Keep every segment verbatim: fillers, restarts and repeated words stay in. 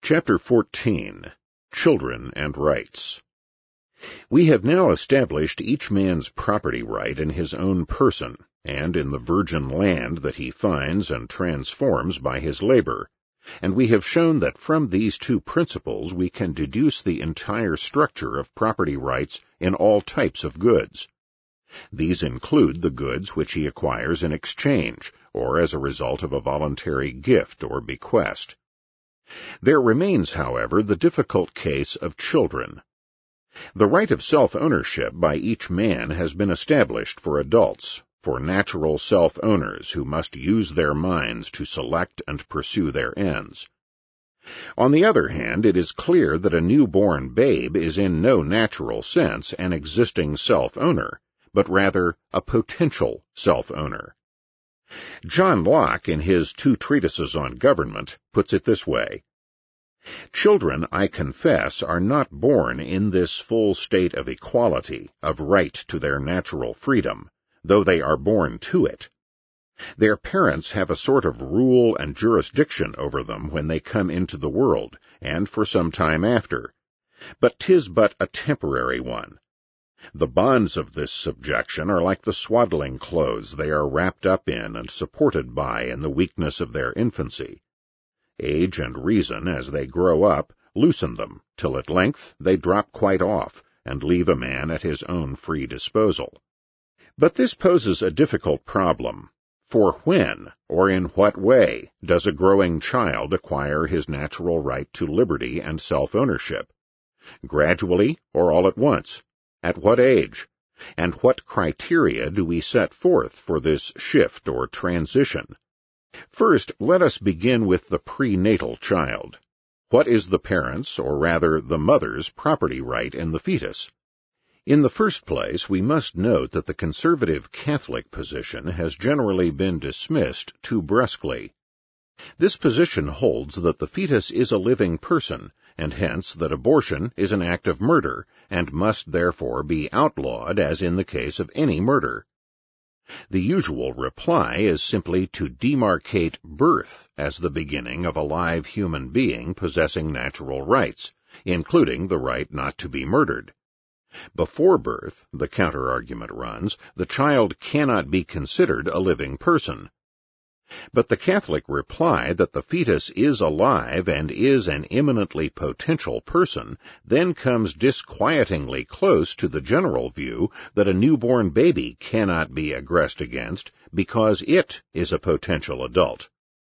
Chapter fourteen. Children and Rights. We have now established each man's property right in his own person, and in the virgin land that he finds and transforms by his labor, and we have shown that from these two principles we can deduce the entire structure of property rights in all types of goods. These include the goods which he acquires in exchange, or as a result of a voluntary gift or bequest. There remains, however, the difficult case of children. The right of self-ownership by each man has been established for adults, for natural self-owners who must use their minds to select and pursue their ends. On the other hand, it is clear that a newborn babe is in no natural sense an existing self-owner, but rather a potential self-owner. John Locke, in his Two Treatises on Government, puts it this way: "Children, I confess, are not born in this full state of equality, of right to their natural freedom, though they are born to it. Their parents have a sort of rule and jurisdiction over them when they come into the world, and for some time after, but 'tis but a temporary one. The bonds of this subjection are like the swaddling clothes they are wrapped up in and supported by in the weakness of their infancy. Age and reason, as they grow up, loosen them, till at length they drop quite off, and leave a man at his own free disposal. But this poses a difficult problem, for when, or in what way, does a growing child acquire his natural right to liberty and self-ownership? Gradually, or all at once? At what age? And what criteria do we set forth for this shift or transition? First, let us begin with the prenatal child. What is the parent's, or rather the mother's, property right in the fetus? In the first place, we must note that the conservative Catholic position has generally been dismissed too brusquely. This position holds that the fetus is a living person, and hence that abortion is an act of murder, and must therefore be outlawed as in the case of any murder. The usual reply is simply to demarcate birth as the beginning of a live human being possessing natural rights, including the right not to be murdered. Before birth, the counter-argument runs, the child cannot be considered a living person. But the Catholic reply that the fetus is alive and is an eminently potential person then comes disquietingly close to the general view that a newborn baby cannot be aggressed against because it is a potential adult.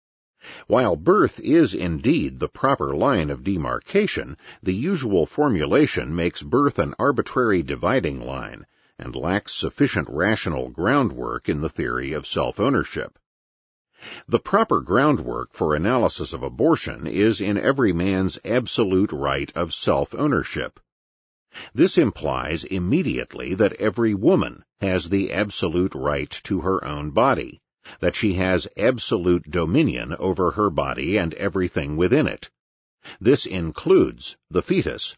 While birth is indeed the proper line of demarcation, the usual formulation makes birth an arbitrary dividing line and lacks sufficient rational groundwork in the theory of self-ownership. The proper groundwork for analysis of abortion is in every man's absolute right of self-ownership. This implies immediately that every woman has the absolute right to her own body, that she has absolute dominion over her body and everything within it. This includes the fetus.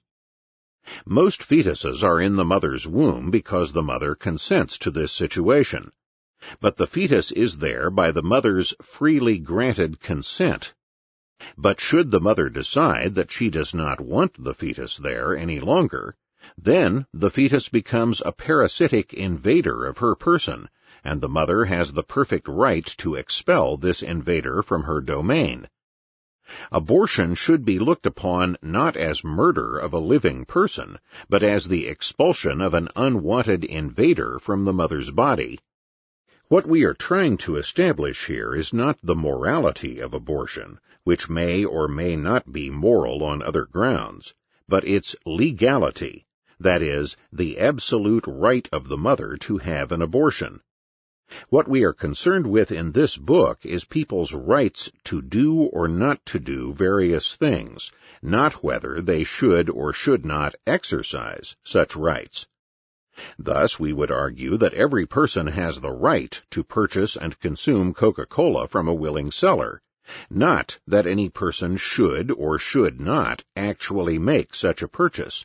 Most fetuses are in the mother's womb because the mother consents to this situation. But the fetus is there by the mother's freely granted consent. But should the mother decide that she does not want the fetus there any longer, then the fetus becomes a parasitic invader of her person, and the mother has the perfect right to expel this invader from her domain. Abortion should be looked upon not as murder of a living person, but as the expulsion of an unwanted invader from the mother's body. What we are trying to establish here is not the morality of abortion, which may or may not be moral on other grounds, but its legality, that is, the absolute right of the mother to have an abortion. What we are concerned with in this book is people's rights to do or not to do various things, not whether they should or should not exercise such rights. Thus, we would argue that every person has the right to purchase and consume Coca-Cola from a willing seller, not that any person should or should not actually make such a purchase.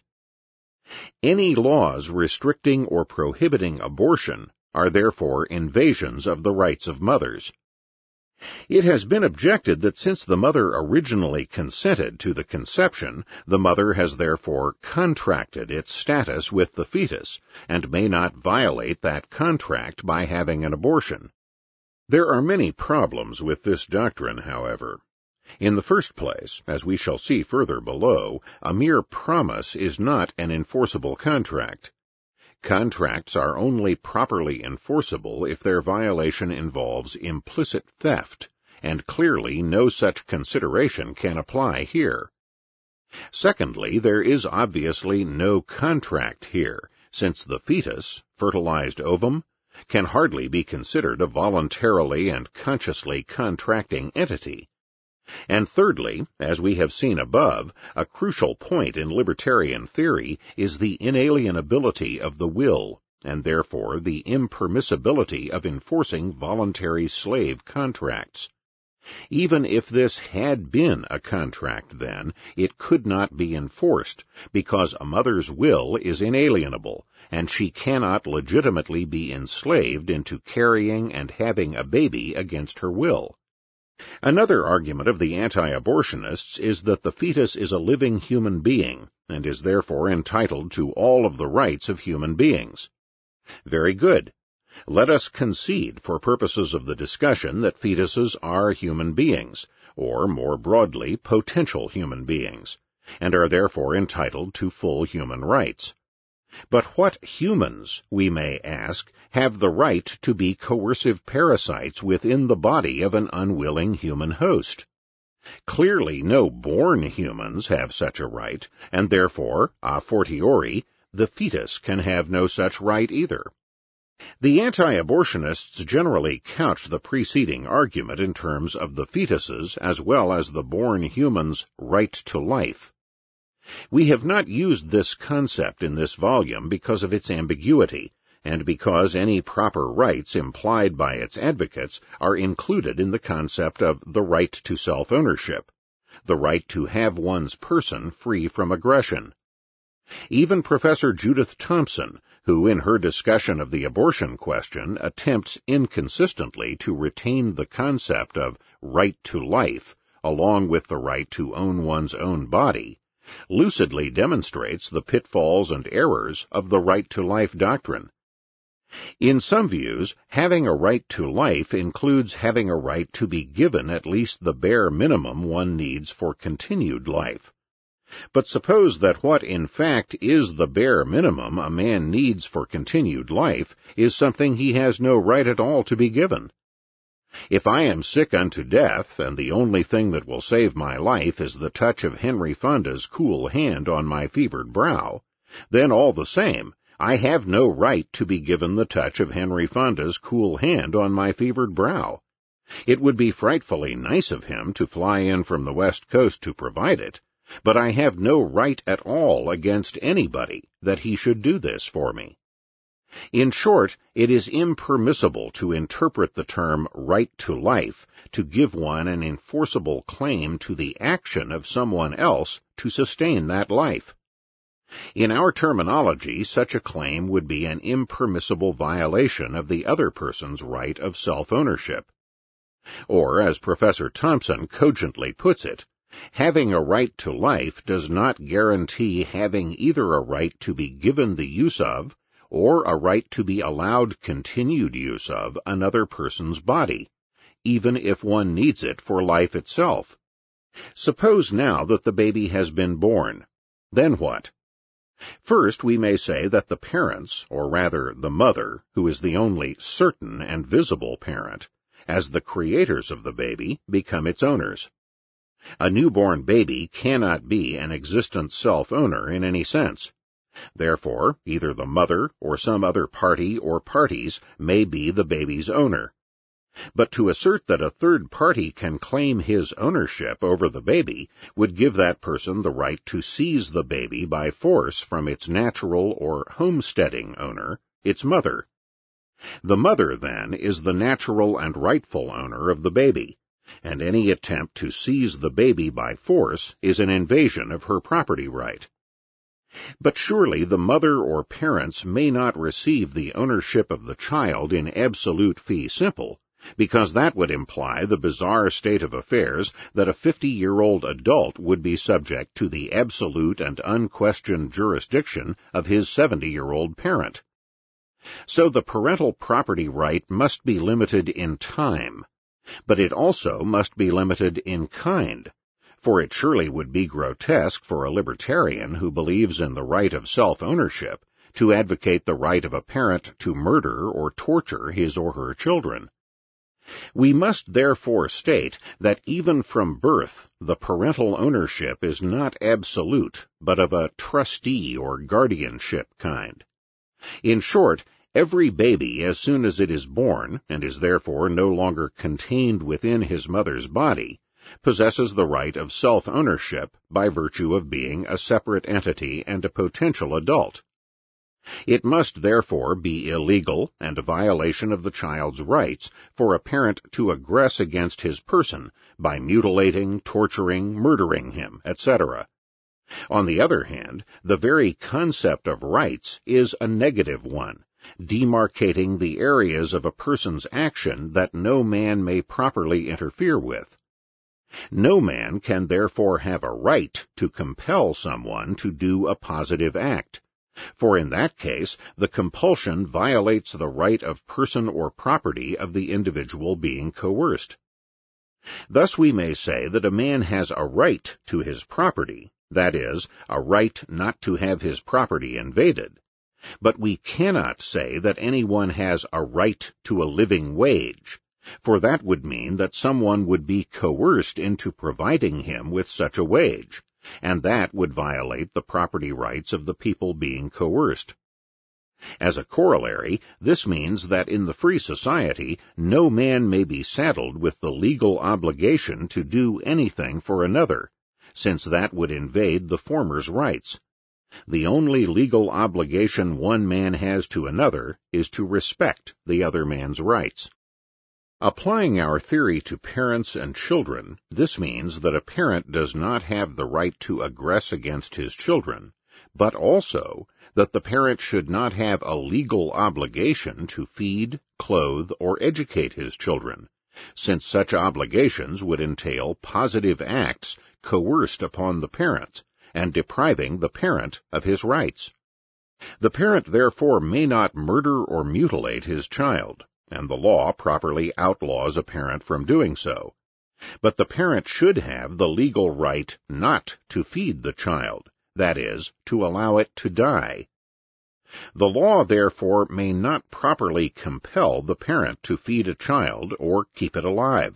Any laws restricting or prohibiting abortion are therefore invasions of the rights of mothers. It has been objected that since the mother originally consented to the conception, the mother has therefore contracted its status with the fetus, and may not violate that contract by having an abortion. There are many problems with this doctrine, however. In the first place, as we shall see further below, a mere promise is not an enforceable contract. Contracts are only properly enforceable if their violation involves implicit theft, and clearly no such consideration can apply here. Secondly, there is obviously no contract here, since the fetus, fertilized ovum, can hardly be considered a voluntarily and consciously contracting entity. And thirdly, as we have seen above, a crucial point in libertarian theory is the inalienability of the will, and therefore the impermissibility of enforcing voluntary slave contracts. Even if this had been a contract, then, it could not be enforced, because a mother's will is inalienable, and she cannot legitimately be enslaved into carrying and having a baby against her will. Another argument of the anti-abortionists is that the fetus is a living human being, and is therefore entitled to all of the rights of human beings. Very good. Let us concede for purposes of the discussion that fetuses are human beings, or more broadly, potential human beings, and are therefore entitled to full human rights. But what humans, we may ask, have the right to be coercive parasites within the body of an unwilling human host? Clearly no born humans have such a right, and therefore, a fortiori, the fetus can have no such right either. The anti-abortionists generally couch the preceding argument in terms of the fetus's as well as the born human's right to life. We have not used this concept in this volume because of its ambiguity, and because any proper rights implied by its advocates are included in the concept of the right to self-ownership, the right to have one's person free from aggression. Even Professor Judith Thomson, who in her discussion of the abortion question attempts inconsistently to retain the concept of right to life, along with the right to own one's own body, lucidly demonstrates the pitfalls and errors of the right to life doctrine. In some views, having a right to life includes having a right to be given at least the bare minimum one needs for continued life. But suppose that what in fact is the bare minimum a man needs for continued life is something he has no right at all to be given. If I am sick unto death, and the only thing that will save my life is the touch of Henry Fonda's cool hand on my fevered brow, then all the same, I have no right to be given the touch of Henry Fonda's cool hand on my fevered brow. It would be frightfully nice of him to fly in from the West Coast to provide it, but I have no right at all against anybody that he should do this for me. In short, it is impermissible to interpret the term right to life to give one an enforceable claim to the action of someone else to sustain that life. In our terminology, such a claim would be an impermissible violation of the other person's right of self-ownership. Or, as Professor Thomson cogently puts it, having a right to life does not guarantee having either a right to be given the use of, or a right to be allowed continued use of, another person's body, even if one needs it for life itself. Suppose now that the baby has been born. Then what? First, we may say that the parents, or rather the mother, who is the only certain and visible parent, as the creators of the baby, become its owners. A newborn baby cannot be an existent self-owner in any sense. Therefore, either the mother or some other party or parties may be the baby's owner. But to assert that a third party can claim his ownership over the baby would give that person the right to seize the baby by force from its natural or homesteading owner, its mother. The mother, then, is the natural and rightful owner of the baby, and any attempt to seize the baby by force is an invasion of her property right. But surely the mother or parents may not receive the ownership of the child in absolute fee simple, because that would imply the bizarre state of affairs that a fifty-year-old adult would be subject to the absolute and unquestioned jurisdiction of his seventy-year-old parent. So the parental property right must be limited in time, but it also must be limited in kind, for it surely would be grotesque for a libertarian who believes in the right of self-ownership to advocate the right of a parent to murder or torture his or her children. We must therefore state that even from birth, the parental ownership is not absolute, but of a trustee or guardianship kind. In short, every baby, as soon as it is born, and is therefore no longer contained within his mother's body, possesses the right of self-ownership by virtue of being a separate entity and a potential adult. It must therefore be illegal and a violation of the child's rights for a parent to aggress against his person by mutilating, torturing, murdering him, et cetera. On the other hand, the very concept of rights is a negative one, demarcating the areas of a person's action that no man may properly interfere with. No man can therefore have a right to compel someone to do a positive act, for in that case the compulsion violates the right of person or property of the individual being coerced. Thus we may say that a man has a right to his property, that is, a right not to have his property invaded, but we cannot say that anyone has a right to a living wage, for that would mean that someone would be coerced into providing him with such a wage, and that would violate the property rights of the people being coerced. As a corollary, this means that in the free society, no man may be saddled with the legal obligation to do anything for another, since that would invade the former's rights. The only legal obligation one man has to another is to respect the other man's rights. Applying our theory to parents and children, this means that a parent does not have the right to aggress against his children, but also that the parent should not have a legal obligation to feed, clothe, or educate his children, since such obligations would entail positive acts coerced upon the parent and depriving the parent of his rights. The parent therefore may not murder or mutilate his child, and the law properly outlaws a parent from doing so. But the parent should have the legal right not to feed the child, that is, to allow it to die. The law, therefore, may not properly compel the parent to feed a child or keep it alive.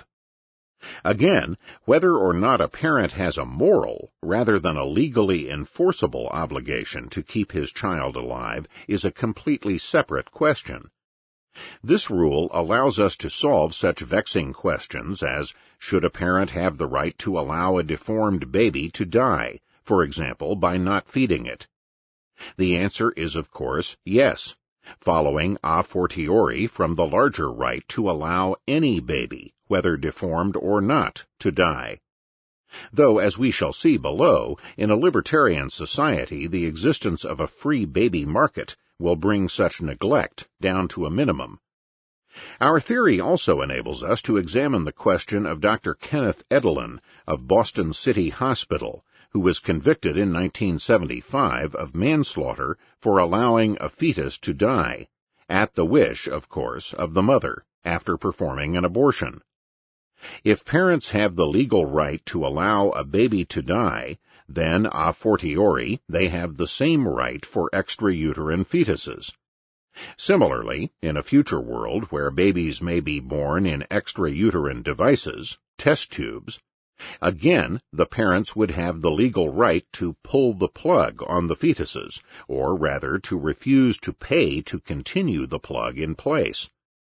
Again, whether or not a parent has a moral, rather than a legally enforceable obligation to keep his child alive is a completely separate question. This rule allows us to solve such vexing questions as, should a parent have the right to allow a deformed baby to die, for example, by not feeding it? The answer is, of course, yes, following a fortiori from the larger right to allow any baby, whether deformed or not, to die. Though, as we shall see below, in a libertarian society the existence of a free baby market will bring such neglect down to a minimum. Our theory also enables us to examine the question of Doctor Kenneth Edelin of Boston City Hospital, who was convicted in nineteen seventy-five of manslaughter for allowing a fetus to die, at the wish, of course, of the mother, after performing an abortion. If parents have the legal right to allow a baby to die, then a fortiori they have the same right for extrauterine fetuses. Similarly, in a future world where babies may be born in extrauterine devices, test tubes, again the parents would have the legal right to pull the plug on the fetuses, or rather to refuse to pay to continue the plug in place.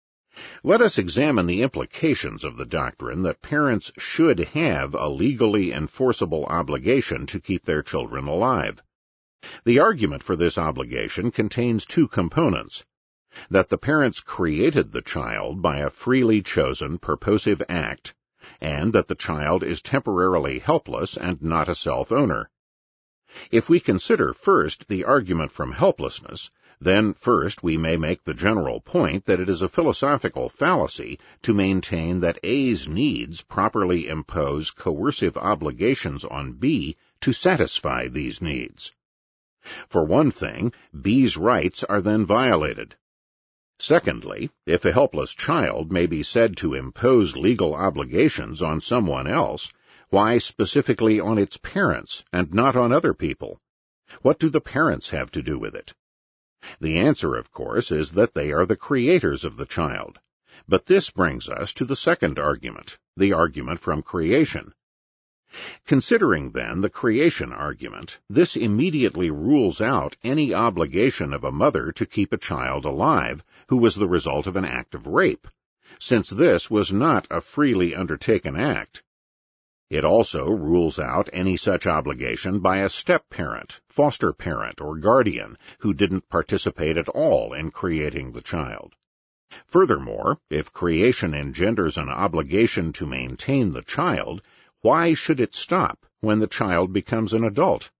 Let us examine the implications of the doctrine that parents should have a legally enforceable obligation to keep their children alive. The argument for this obligation contains two components: that the parents created the child by a freely chosen purposive act, and that the child is temporarily helpless and not a self-owner. If we consider first the argument from helplessness, then first we may make the general point that it is a philosophical fallacy to maintain that A's needs properly impose coercive obligations on B to satisfy these needs. For one thing, B's rights are then violated. Secondly, if a helpless child may be said to impose legal obligations on someone else, why specifically on its parents and not on other people? What do the parents have to do with it? The answer, of course, is that they are the creators of the child. But this brings us to the second argument, the argument from creation. Considering, then, the creation argument, this immediately rules out any obligation of a mother to keep a child alive who was the result of an act of rape, since this was not a freely undertaken act. It also rules out any such obligation by a step-parent, foster parent, or guardian who didn't participate at all in creating the child. Furthermore, if creation engenders an obligation to maintain the child, why should it stop when the child becomes an adult?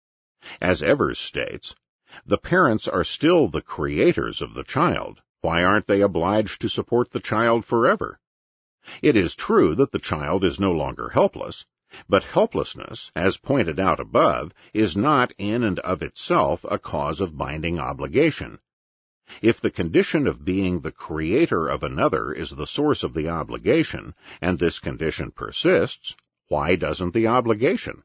As Evers states, the parents are still the creators of the child. Why aren't they obliged to support the child forever? It is true that the child is no longer helpless, but helplessness, as pointed out above, is not in and of itself a cause of binding obligation. If the condition of being the creator of another is the source of the obligation, and this condition persists, why doesn't the obligation?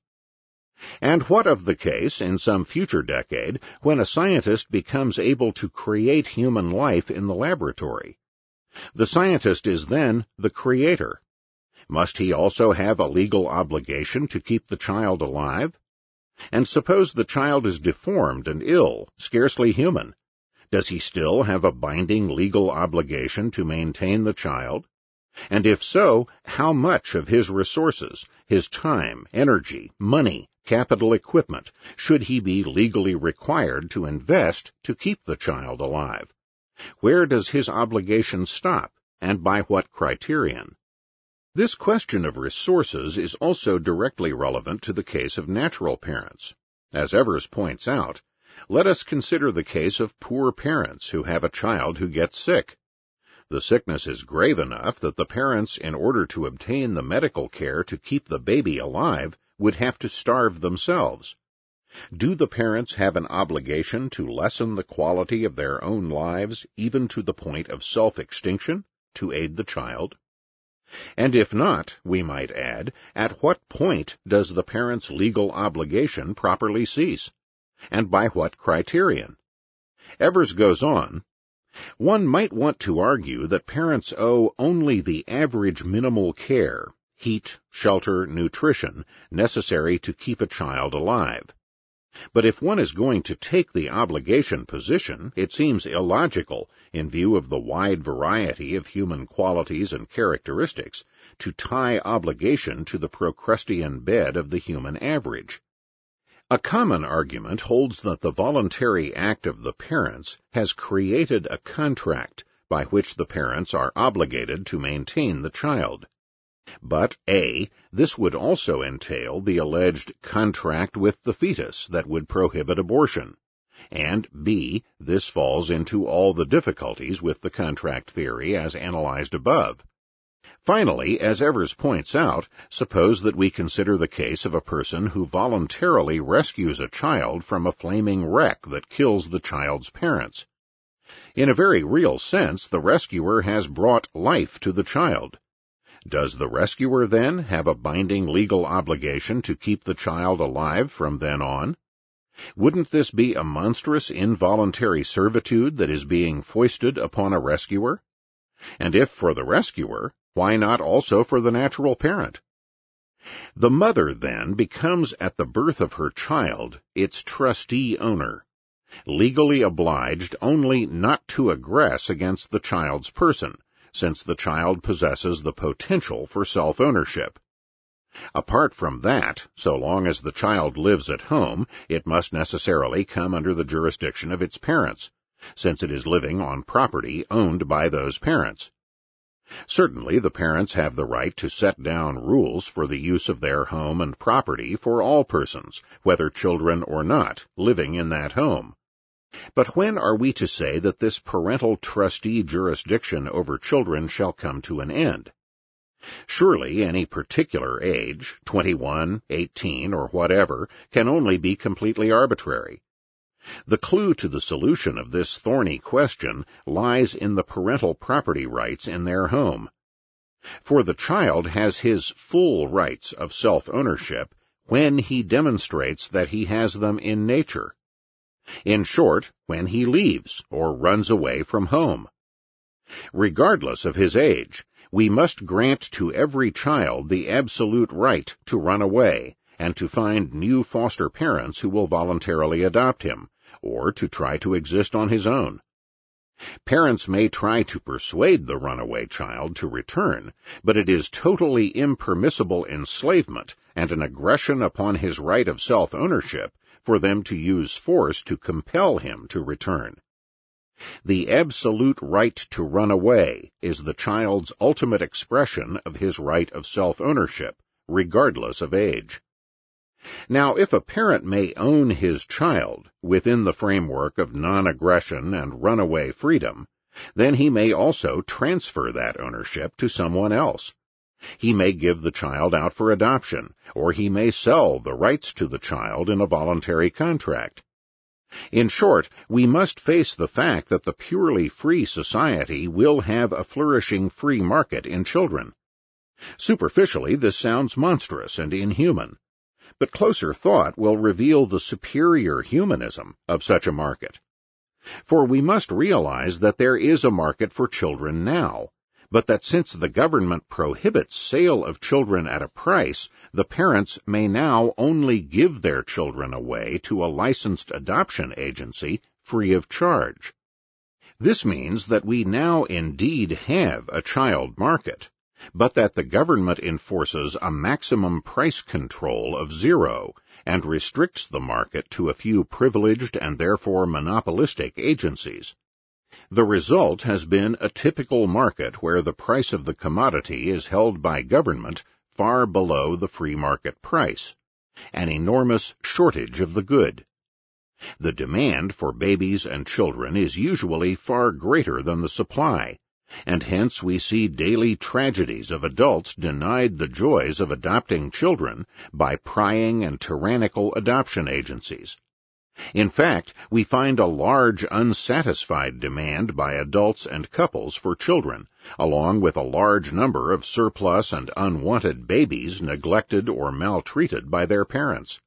And what of the case in some future decade when a scientist becomes able to create human life in the laboratory? The scientist is then the creator. Must he also have a legal obligation to keep the child alive? And suppose the child is deformed and ill, scarcely human. Does he still have a binding legal obligation to maintain the child? And if so, how much of his resources, his time, energy, money, capital equipment, should he be legally required to invest to keep the child alive? Where does his obligation stop, and by what criterion? This question of resources is also directly relevant to the case of natural parents. As Evers points out, let us consider the case of poor parents who have a child who gets sick. The sickness is grave enough that the parents, in order to obtain the medical care to keep the baby alive, would have to starve themselves. Do the parents have an obligation to lessen the quality of their own lives, even to the point of self-extinction, to aid the child? And if not, we might add, at what point does the parent's legal obligation properly cease? And by what criterion? Evers goes on, one might want to argue that parents owe only the average minimal care, heat, shelter, nutrition, necessary to keep a child alive. But if one is going to take the obligation position, it seems illogical, in view of the wide variety of human qualities and characteristics, to tie obligation to the Procrustean bed of the human average. A common argument holds that the voluntary act of the parents has created a contract by which the parents are obligated to maintain the child. But A, this would also entail the alleged contract with the fetus that would prohibit abortion, and B, this falls into all the difficulties with the contract theory as analyzed above. Finally, as Evers points out, suppose that we consider the case of a person who voluntarily rescues a child from a flaming wreck that kills the child's parents. In a very real sense, the rescuer has brought life to the child. Does the rescuer, then, have a binding legal obligation to keep the child alive from then on? Wouldn't this be a monstrous involuntary servitude that is being foisted upon a rescuer? And if for the rescuer, why not also for the natural parent? The mother, then, becomes at the birth of her child its trustee owner, legally obliged only not to aggress against the child's person, since the child possesses the potential for self-ownership. Apart from that, so long as the child lives at home, it must necessarily come under the jurisdiction of its parents, since it is living on property owned by those parents. Certainly the parents have the right to set down rules for the use of their home and property for all persons, whether children or not, living in that home. But when are we to say that this parental trustee jurisdiction over children shall come to an end? Surely any particular age, twenty-one, eighteen, or whatever, can only be completely arbitrary. The clue to the solution of this thorny question lies in the parental property rights in their home. For the child has his full rights of self-ownership when he demonstrates that he has them in nature. In short, when he leaves or runs away from home. Regardless of his age, we must grant to every child the absolute right to run away and to find new foster parents who will voluntarily adopt him, or to try to exist on his own. Parents may try to persuade the runaway child to return, but it is totally impermissible enslavement and an aggression upon his right of self-ownership for them to use force to compel him to return. The absolute right to run away is the child's ultimate expression of his right of self-ownership, regardless of age. Now, if a parent may own his child within the framework of non-aggression and runaway freedom, then he may also transfer that ownership to someone else. He may give the child out for adoption, or he may sell the rights to the child in a voluntary contract. In short, we must face the fact that the purely free society will have a flourishing free market in children. Superficially, this sounds monstrous and inhuman, but closer thought will reveal the superior humanism of such a market. For we must realize that there is a market for children now, but that since the government prohibits sale of children at a price, the parents may now only give their children away to a licensed adoption agency free of charge. This means that we now indeed have a child market, but that the government enforces a maximum price control of zero and restricts the market to a few privileged and therefore monopolistic agencies. The result has been a typical market where the price of the commodity is held by government far below the free market price, an enormous shortage of the good. The demand for babies and children is usually far greater than the supply, and hence we see daily tragedies of adults denied the joys of adopting children by prying and tyrannical adoption agencies. In fact, we find a large unsatisfied demand by adults and couples for children, along with a large number of surplus and unwanted babies neglected or maltreated by their parents.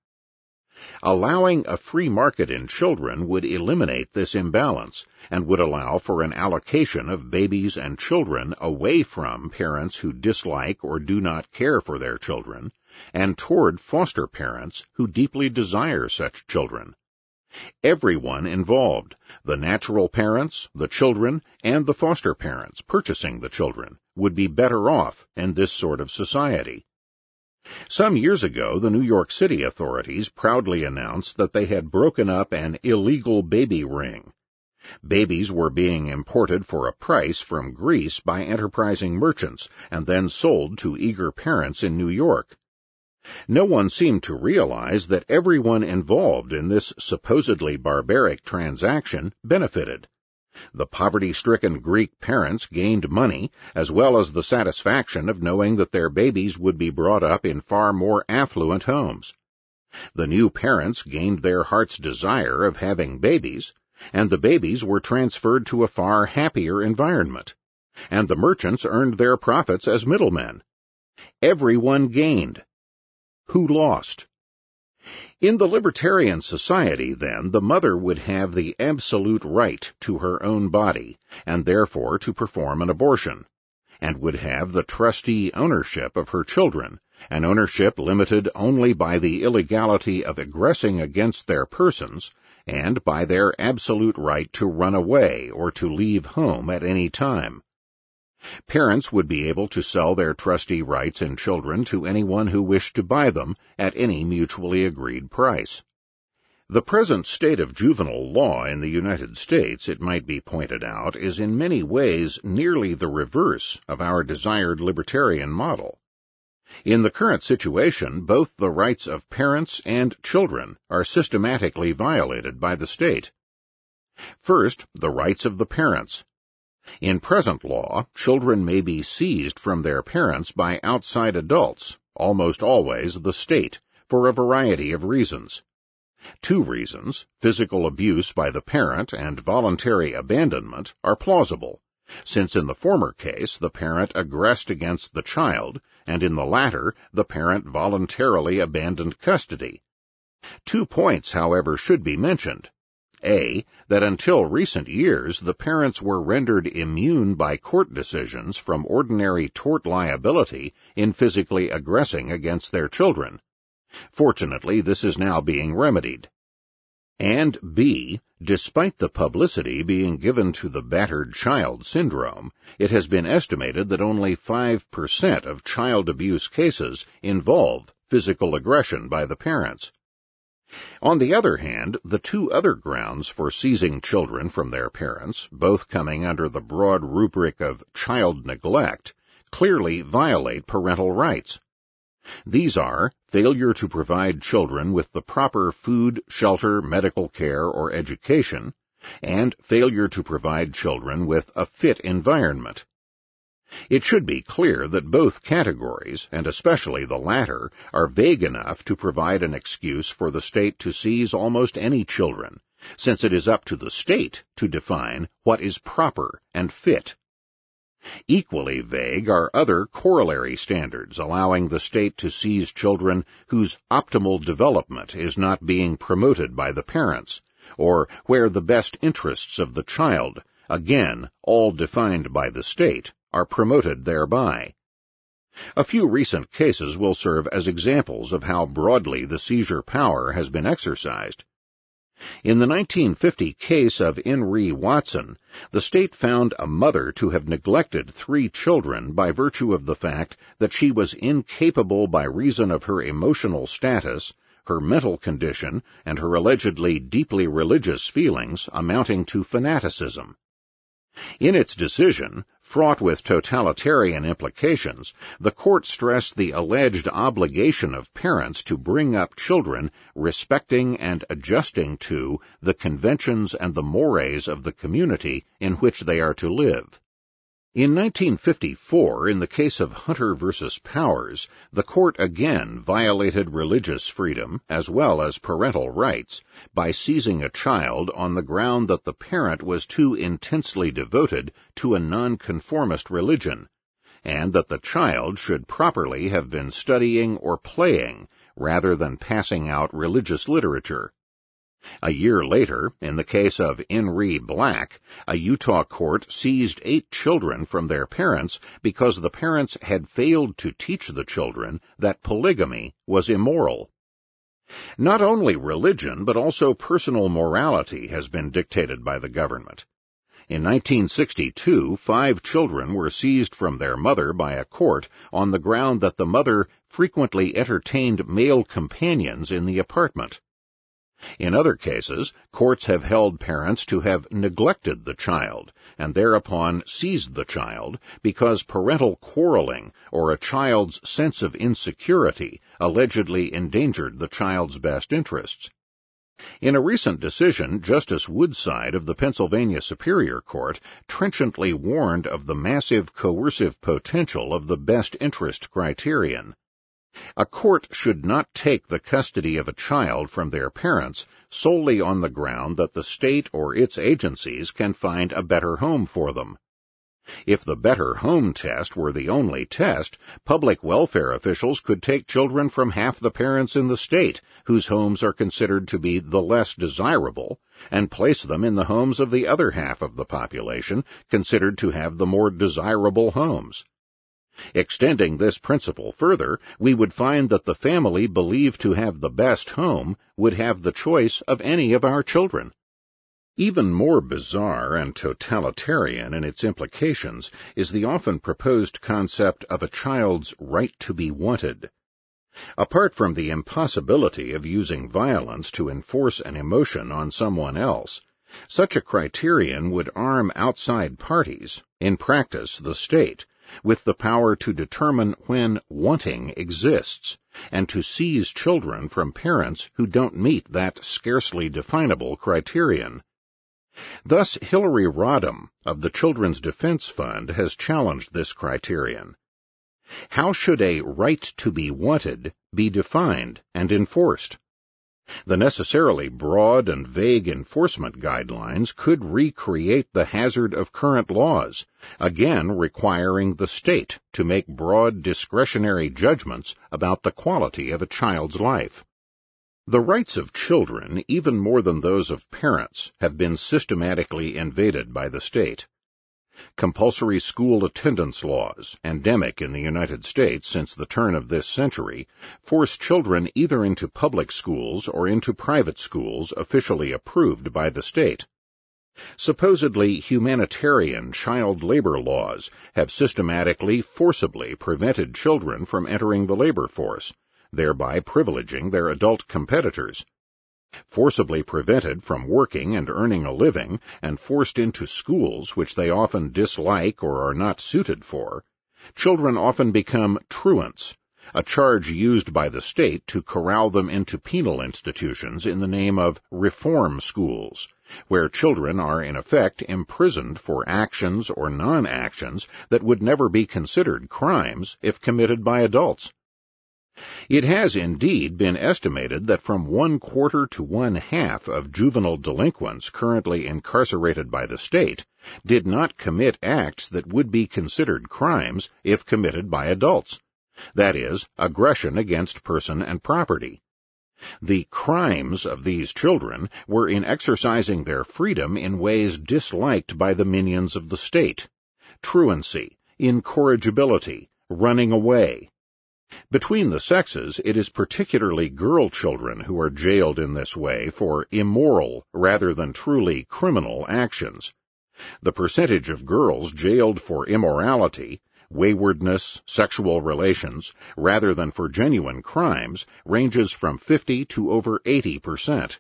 Allowing a free market in children would eliminate this imbalance and would allow for an allocation of babies and children away from parents who dislike or do not care for their children, and toward foster parents who deeply desire such children. Everyone involved, the natural parents, the children, and the foster parents purchasing the children, would be better off in this sort of society. Some years ago, the New York City authorities proudly announced that they had broken up an illegal baby ring. Babies were being imported for a price from Greece by enterprising merchants and then sold to eager parents in New York. No one seemed to realize that everyone involved in this supposedly barbaric transaction benefited. The poverty-stricken Greek parents gained money, as well as the satisfaction of knowing that their babies would be brought up in far more affluent homes. The new parents gained their heart's desire of having babies, and the babies were transferred to a far happier environment, and the merchants earned their profits as middlemen. Everyone gained. Who lost? In the libertarian society, then, the mother would have the absolute right to her own body, and therefore to perform an abortion, and would have the trustee ownership of her children, an ownership limited only by the illegality of aggressing against their persons, and by their absolute right to run away or to leave home at any time. Parents would be able to sell their trustee rights in children to anyone who wished to buy them at any mutually agreed price. The present state of juvenile law in the United States, it might be pointed out, is in many ways nearly the reverse of our desired libertarian model. In the current situation, both the rights of parents and children are systematically violated by the state. First, the rights of the parents. In present law, children may be seized from their parents by outside adults, almost always the state, for a variety of reasons. Two reasons, physical abuse by the parent and voluntary abandonment, are plausible, since in the former case the parent aggressed against the child, and in the latter the parent voluntarily abandoned custody. Two points, however, should be mentioned. A, that until recent years the parents were rendered immune by court decisions from ordinary tort liability in physically aggressing against their children. Fortunately, this is now being remedied. And B, despite the publicity being given to the battered child syndrome, it has been estimated that only five percent of child abuse cases involve physical aggression by the parents. On the other hand, the two other grounds for seizing children from their parents, both coming under the broad rubric of child neglect, clearly violate parental rights. These are failure to provide children with the proper food, shelter, medical care, or education, and failure to provide children with a fit environment. It should be clear that both categories, and especially the latter, are vague enough to provide an excuse for the state to seize almost any children, since it is up to the state to define what is proper and fit. Equally vague are other corollary standards allowing the state to seize children whose optimal development is not being promoted by the parents, or where the best interests of the child, again all defined by the state, are promoted thereby. A few recent cases will serve as examples of how broadly the seizure power has been exercised. In the nineteen fifty case of Henry Watson, the state found a mother to have neglected three children by virtue of the fact that she was incapable by reason of her emotional status, her mental condition, and her allegedly deeply religious feelings amounting to fanaticism. In its decision, fraught with totalitarian implications, the court stressed the alleged obligation of parents to bring up children respecting and adjusting to the conventions and the mores of the community in which they are to live. In nineteen fifty-four, in the case of Hunter versus Powers, the court again violated religious freedom as well as parental rights by seizing a child on the ground that the parent was too intensely devoted to a nonconformist religion, and that the child should properly have been studying or playing rather than passing out religious literature. A year later, in the case of Henry Black, a Utah court seized eight children from their parents because the parents had failed to teach the children that polygamy was immoral. Not only religion, but also personal morality has been dictated by the government. In nineteen sixty-two, five children were seized from their mother by a court on the ground that the mother frequently entertained male companions in the apartment. In other cases, courts have held parents to have neglected the child, and thereupon seized the child because parental quarreling or a child's sense of insecurity allegedly endangered the child's best interests. In a recent decision, Justice Woodside of the Pennsylvania Superior Court trenchantly warned of the massive coercive potential of the best interest criterion. A court should not take the custody of a child from their parents solely on the ground that the state or its agencies can find a better home for them. If the better home test were the only test, public welfare officials could take children from half the parents in the state, whose homes are considered to be the less desirable, and place them in the homes of the other half of the population, considered to have the more desirable homes. Extending this principle further, we would find that the family believed to have the best home would have the choice of any of our children. Even more bizarre and totalitarian in its implications is the often proposed concept of a child's right to be wanted. Apart from the impossibility of using violence to enforce an emotion on someone else, such a criterion would arm outside parties, in practice the state, with the power to determine when wanting exists, and to seize children from parents who don't meet that scarcely definable criterion. Thus, Hillary Rodham of the Children's Defense Fund has challenged this criterion. How should a right to be wanted be defined and enforced? The necessarily broad and vague enforcement guidelines could recreate the hazard of current laws, again requiring the state to make broad discretionary judgments about the quality of a child's life. The rights of children, even more than those of parents, have been systematically invaded by the state. Compulsory school attendance laws, endemic in the United States since the turn of this century, force children either into public schools or into private schools officially approved by the state. Supposedly humanitarian child labor laws have systematically, forcibly prevented children from entering the labor force, thereby privileging their adult competitors. Forcibly prevented from working and earning a living, and forced into schools which they often dislike or are not suited for, children often become truants, a charge used by the state to corral them into penal institutions in the name of reform schools, where children are in effect imprisoned for actions or non-actions that would never be considered crimes if committed by adults. It has indeed been estimated that from one quarter to one half of juvenile delinquents currently incarcerated by the state did not commit acts that would be considered crimes if committed by adults, that is, aggression against person and property. The crimes of these children were in exercising their freedom in ways disliked by the minions of the state: truancy, incorrigibility, running away. Between the sexes, it is particularly girl children who are jailed in this way for immoral rather than truly criminal actions. The percentage of girls jailed for immorality, waywardness, sexual relations, rather than for genuine crimes, ranges from fifty to over eighty percent.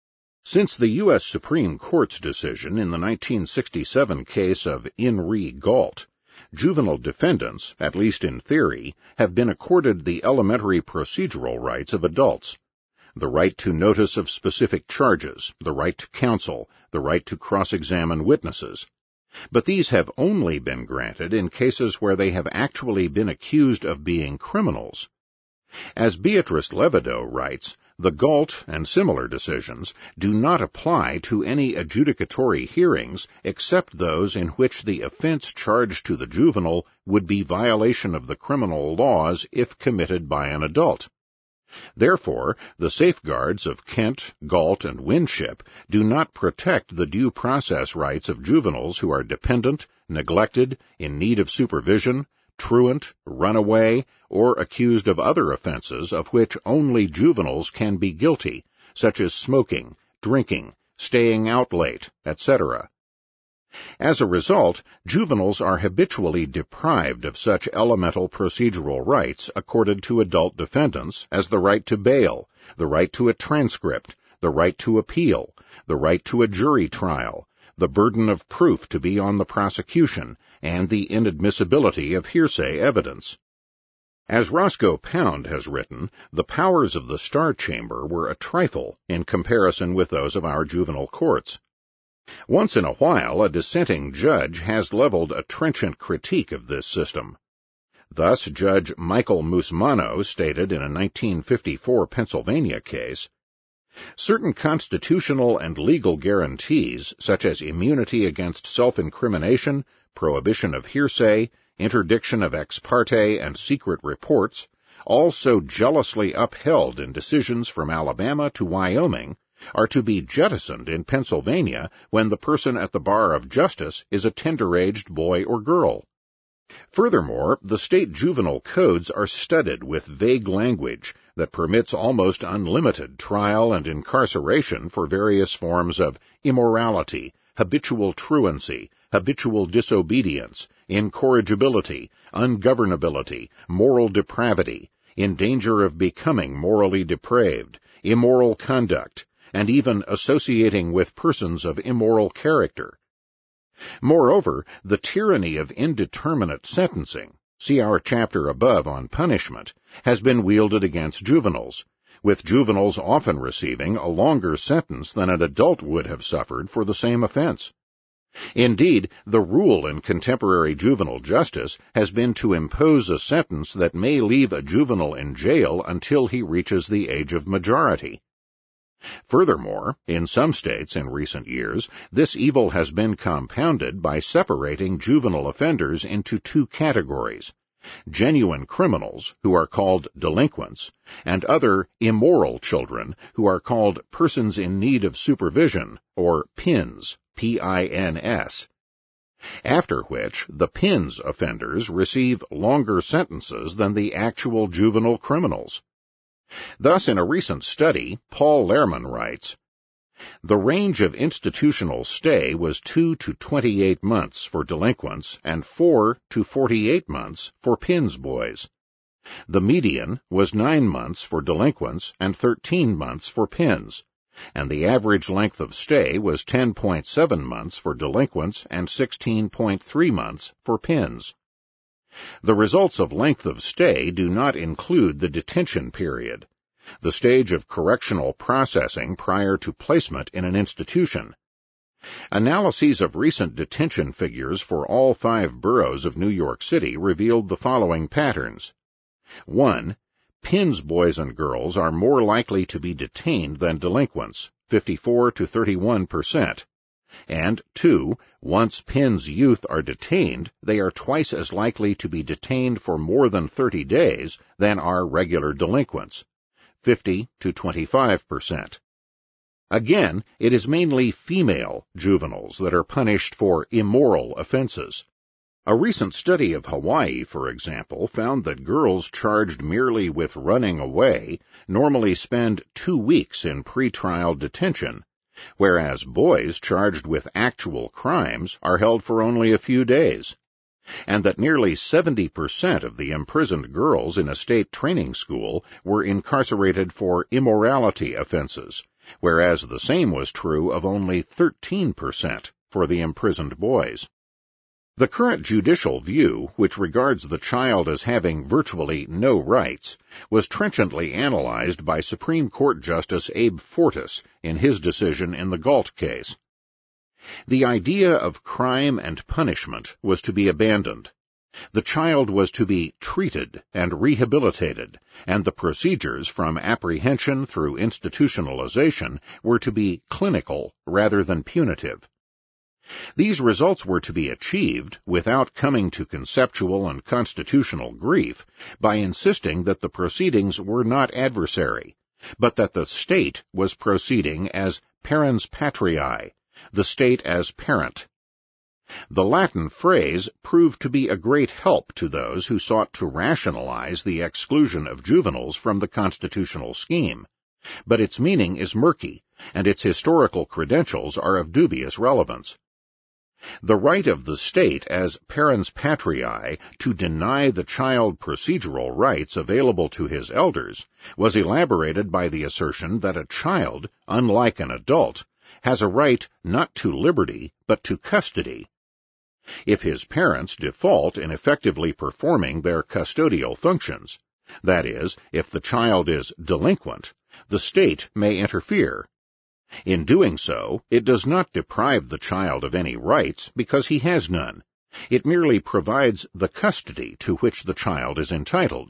Since the U S Supreme Court's decision in the nineteen sixty-seven case of In re Gault, juvenile defendants, at least in theory, have been accorded the elementary procedural rights of adults: the right to notice of specific charges, the right to counsel, the right to cross-examine witnesses. But these have only been granted in cases where they have actually been accused of being criminals. As Beatrice Levideau writes, the Gault and similar decisions do not apply to any adjudicatory hearings except those in which the offense charged to the juvenile would be violation of the criminal laws if committed by an adult. Therefore, the safeguards of Kent, Gault, and Winship do not protect the due process rights of juveniles who are dependent, neglected, in need of supervision, truant, runaway, or accused of other offenses of which only juveniles can be guilty, such as smoking, drinking, staying out late, et cetera. As a result, juveniles are habitually deprived of such elemental procedural rights accorded to adult defendants as the right to bail, the right to a transcript, the right to appeal, the right to a jury trial, the burden of proof to be on the prosecution, and the inadmissibility of hearsay evidence. As Roscoe Pound has written, the powers of the Star Chamber were a trifle in comparison with those of our juvenile courts. Once in a while, a dissenting judge has leveled a trenchant critique of this system. Thus, Judge Michael Musmano stated in a nineteen fifty-four Pennsylvania case, "Certain constitutional and legal guarantees, such as immunity against self-incrimination, prohibition of hearsay, interdiction of ex parte and secret reports, all so jealously upheld in decisions from Alabama to Wyoming, are to be jettisoned in Pennsylvania when the person at the bar of justice is a tender-aged boy or girl. Furthermore, the state juvenile codes are studded with vague language that permits almost unlimited trial and incarceration for various forms of immorality, habitual truancy, habitual disobedience, incorrigibility, ungovernability, moral depravity, in danger of becoming morally depraved, immoral conduct, and even associating with persons of immoral character. Moreover, the tyranny of indeterminate sentencing, see our chapter above on punishment, has been wielded against juveniles, with juveniles often receiving a longer sentence than an adult would have suffered for the same offense. Indeed, the rule in contemporary juvenile justice has been to impose a sentence that may leave a juvenile in jail until he reaches the age of majority. Furthermore, in some states in recent years, this evil has been compounded by separating juvenile offenders into two categories: genuine criminals, who are called delinquents, and other immoral children, who are called persons in need of supervision, or P I Ns, P I N S. After which, the P I Ns offenders receive longer sentences than the actual juvenile criminals. Thus, in a recent study, Paul Lehrman writes, "The range of institutional stay was two to twenty-eight months for delinquents and four to forty-eight months for P I Ns boys. The median was nine months for delinquents and thirteen months for P I Ns, and the average length of stay was ten point seven months for delinquents and sixteen point three months for P I Ns. The results of length of stay do not include the detention period, the stage of correctional processing prior to placement in an institution. Analyses of recent detention figures for all five boroughs of New York City revealed the following patterns. one. P I Ns boys and girls are more likely to be detained than delinquents, fifty-four to thirty-one percent. And two. Once P I Ns youth are detained, they are twice as likely to be detained for more than thirty days than are regular delinquents, fifty to twenty-five percent. Again, it is mainly female juveniles that are punished for immoral offenses. A recent study of Hawaii, for example, found that girls charged merely with running away normally spend two weeks in pretrial detention, whereas boys charged with actual crimes are held for only a few days, and that nearly seventy percent of the imprisoned girls in a state training school were incarcerated for immorality offenses, whereas the same was true of only thirteen percent for the imprisoned boys. The current judicial view, which regards the child as having virtually no rights, was trenchantly analyzed by Supreme Court Justice Abe Fortas in his decision in the Galt case. The idea of crime and punishment was to be abandoned. The child was to be treated and rehabilitated, and the procedures from apprehension through institutionalization were to be clinical rather than punitive. These results were to be achieved without coming to conceptual and constitutional grief by insisting that the proceedings were not adversary, but that the state was proceeding as parens patriae, the state as parent. The Latin phrase proved to be a great help to those who sought to rationalize the exclusion of juveniles from the constitutional scheme, but its meaning is murky, and its historical credentials are of dubious relevance. The right of the state as parens patriae to deny the child procedural rights available to his elders was elaborated by the assertion that a child, unlike an adult, has a right not to liberty but to custody. If his parents default in effectively performing their custodial functions, that is, if the child is delinquent, the state may interfere. In doing so, it does not deprive the child of any rights because he has none. It merely provides the custody to which the child is entitled.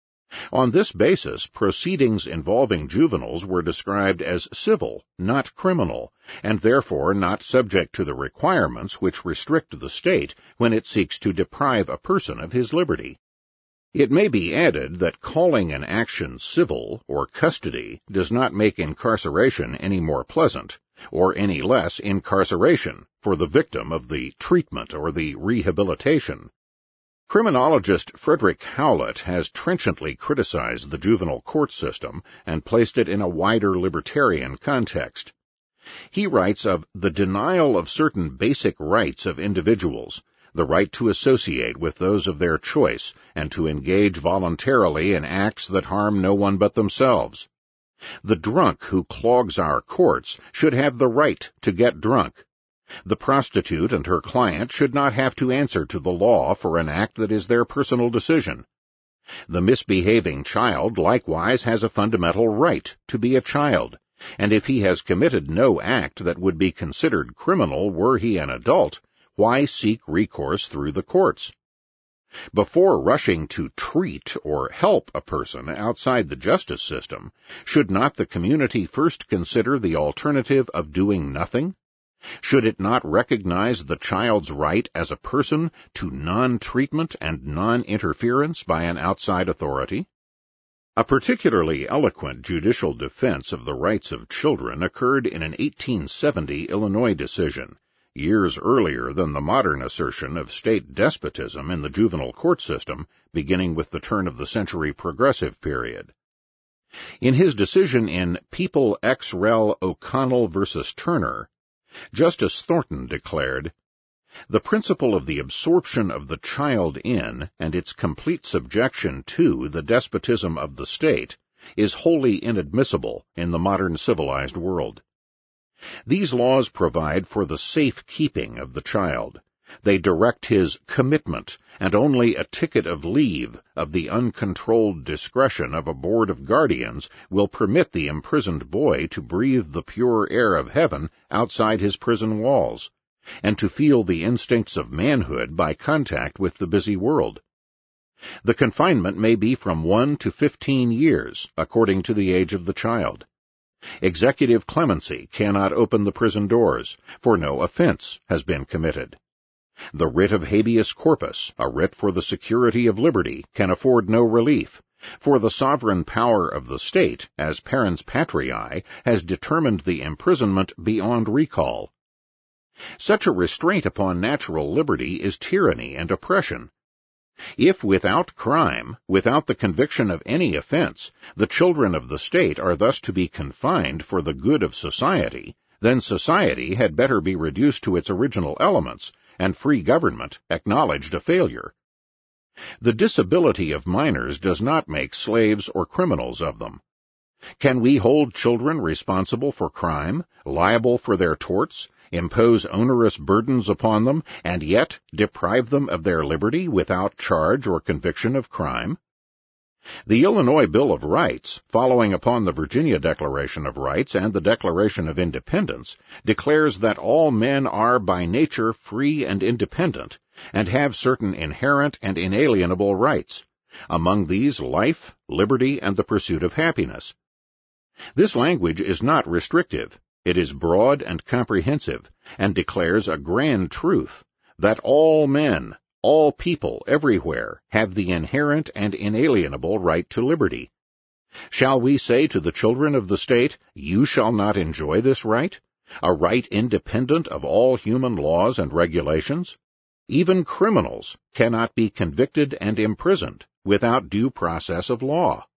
On this basis, proceedings involving juveniles were described as civil, not criminal, and therefore not subject to the requirements which restrict the state when it seeks to deprive a person of his liberty. It may be added that calling an action civil or custody does not make incarceration any more pleasant, or any less incarceration for the victim of the treatment or the rehabilitation. Criminologist Frederick Howlett has trenchantly criticized the juvenile court system and placed it in a wider libertarian context. He writes of the denial of certain basic rights of individuals, the right to associate with those of their choice and to engage voluntarily in acts that harm no one but themselves. The drunk who clogs our courts should have the right to get drunk. The prostitute and her client should not have to answer to the law for an act that is their personal decision. The misbehaving child likewise has a fundamental right to be a child, and if he has committed no act that would be considered criminal were he an adult, why seek recourse through the courts? Before rushing to treat or help a person outside the justice system, should not the community first consider the alternative of doing nothing? Should it not recognize the child's right as a person to non-treatment and non-interference by an outside authority? A particularly eloquent judicial defense of the rights of children occurred in an eighteen seventy Illinois decision, years earlier than the modern assertion of state despotism in the juvenile court system, beginning with the turn-of-the-century progressive period. In his decision in People ex rel. O'Connell versus Turner, Justice Thornton declared, "The principle of the absorption of the child in, and its complete subjection to, the despotism of the state is wholly inadmissible in the modern civilized world. These laws provide for the safe keeping of the child. They direct his commitment, and only a ticket of leave of the uncontrolled discretion of a board of guardians will permit the imprisoned boy to breathe the pure air of heaven outside his prison walls, and to feel the instincts of manhood by contact with the busy world. The confinement may be from one to fifteen years, according to the age of the child. Executive clemency cannot open the prison doors, for no offense has been committed. The writ of habeas corpus, a writ for the security of liberty, can afford no relief, for the sovereign power of the state, as parens patriae, has determined the imprisonment beyond recall. Such a restraint upon natural liberty is tyranny and oppression. If without crime, without the conviction of any offense, the children of the state are thus to be confined for the good of society, then society had better be reduced to its original elements, and free government acknowledged a failure. The disability of minors does not make slaves or criminals of them. Can we hold children responsible for crime, liable for their torts, impose onerous burdens upon them, and yet deprive them of their liberty without charge or conviction of crime? The Illinois Bill of Rights, following upon the Virginia Declaration of Rights and the Declaration of Independence, declares that all men are by nature free and independent, and have certain inherent and inalienable rights, among these life, liberty, and the pursuit of happiness. This language is not restrictive. It is broad and comprehensive, and declares a grand truth, that all men, all people everywhere have the inherent and inalienable right to liberty. Shall we say to the children of the state, you shall not enjoy this right, a right independent of all human laws and regulations? Even criminals cannot be convicted and imprisoned without due process of law.